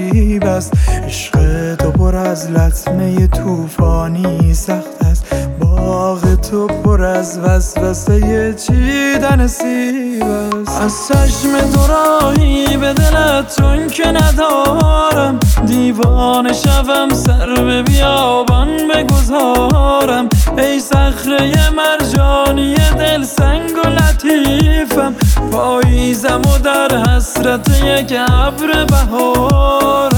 عجیب است. عشق تو پر از لطمه توفانی سخت است. باغ تو پر از وسوسه چیدن سیب است. از چشم تو راهی به دلت چون که ندارم، دیوانه شوم سر به بیابان بگذارم. ای صخره مرجانی دل سنگ و لطیفم، پاییزم و در حسرت یک ابر بهارم.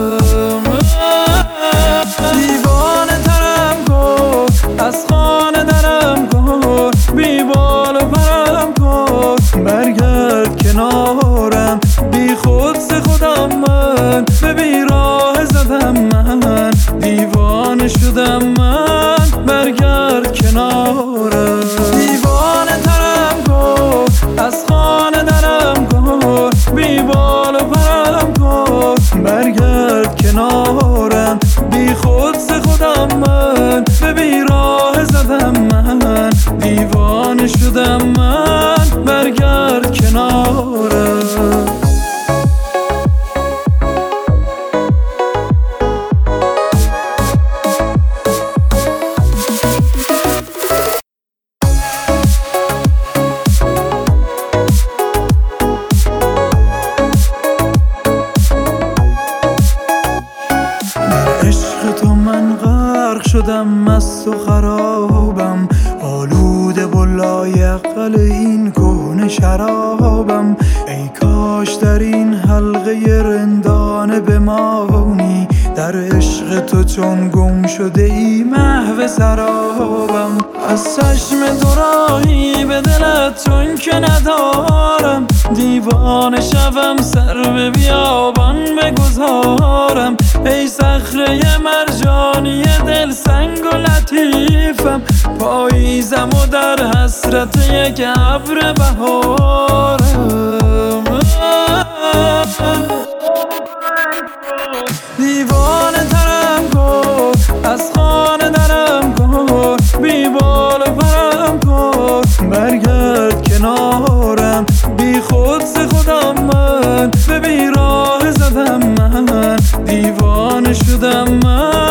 دیوانه ترم کن، از خانه درم کن، بی بال و پرم کن، برگرد کنارم. بی خود ز خودم من، به بیراه زدم من، دیوانه شدم من، برگرد کنارم. دیوانه ترم کن، از خانه درم کن، بی بال و پرم کن، برگرد کنارم. بی خود ز خودم من، به بیراه زدم من، دیوانه شدم من، برگرد کنارم. عشق تو من غرق شدم، مست و خرابم، آلوده و لایعقل این کهنه شرابم. ای کاش در این حلقه رندانه بمانی، در عشق تو چون گم شده ای محو سرابم. از چشم تو راهی به دلت چون که ندارم، دیوانه شوم سر به بیابان بگذارم. ای صخره مرجانی دل سنگ و لطیفم، پاییزم و در حسرت یک ابر بهارم. دیوانه ترم کن، از خانه درم کن، بی بال و پرم کن، برگرد کنارم. بی خود ز خودم من، به بیراه زدم من، دیوانه شدم من.